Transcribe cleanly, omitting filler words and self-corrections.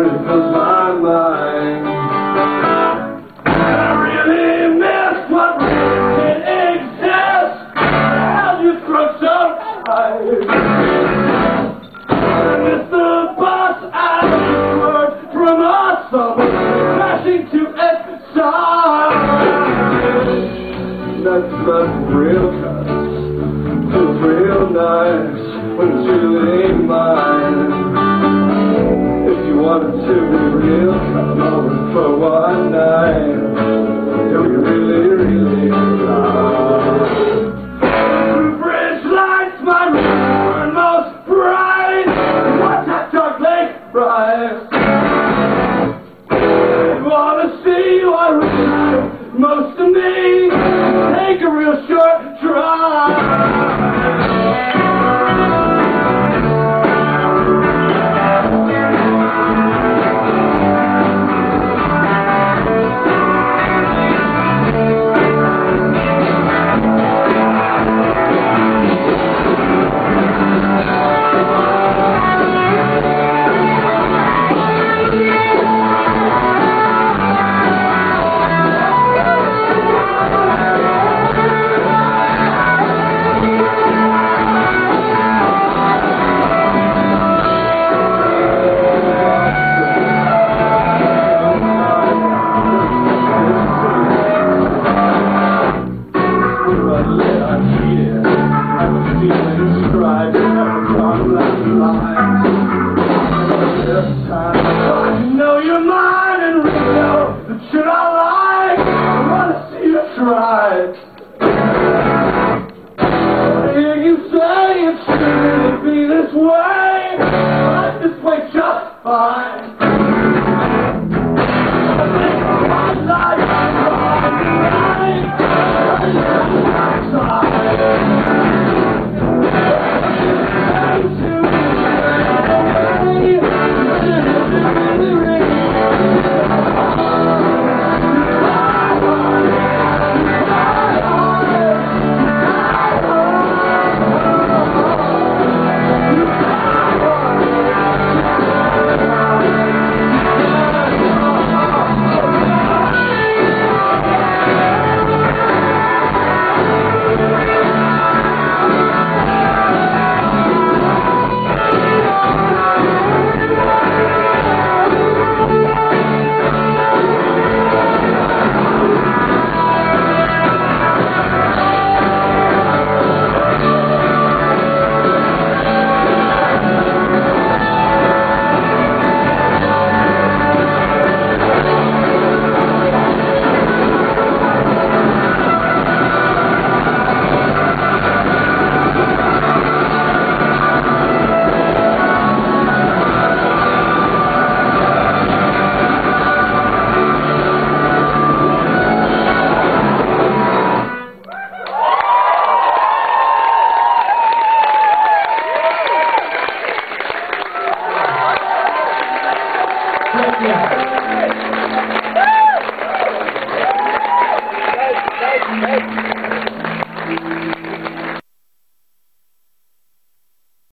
fills my mind. I really miss what really exists. How you throw so high. I miss the bus I heard from us, crashing to its side. That's not real cuts. Feels real nice when it's really mine. If you wanted to be real, come over for one night. You'll be really, really alive. Bridge lights, my room are most bright. What's that dark lake rise? I wanna see what really matters most to me. Take a real short drive. I know you're mine and real. The shit I like, I wanna see you try. I hear you say it shouldn't be this way. I like this way just fine.